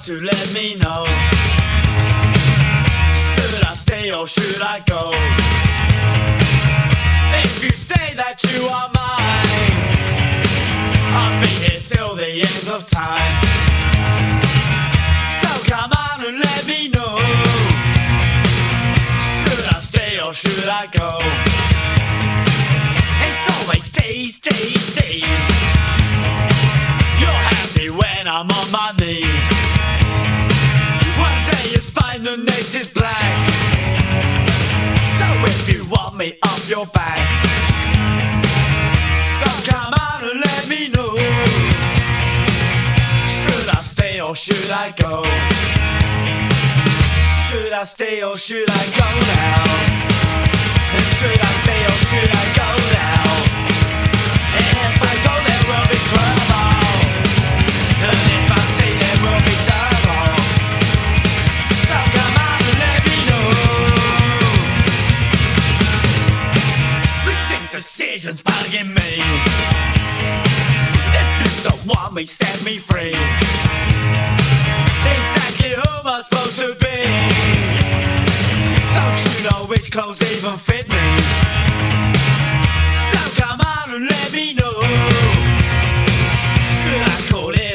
to let me know. Should I stay or should I go? If you say that you are mine, I'll be here till the end of time. So come on and let me know. Should I stay or should I go? It's always days, days, days. You're happy when I'm on my knees. One day is fine, the next is black. So if you want me off your back, so come on and let me know. Should I stay or should I go? Should I stay or should I go now? And should I stay or should I go now? And if I go there will be trouble, and if I stay there will be double. So come on and let me know. You think decisions bugging me? If you don't want me, set me free. Exactly who am I supposed to be? Don't you know which clothes even fit me?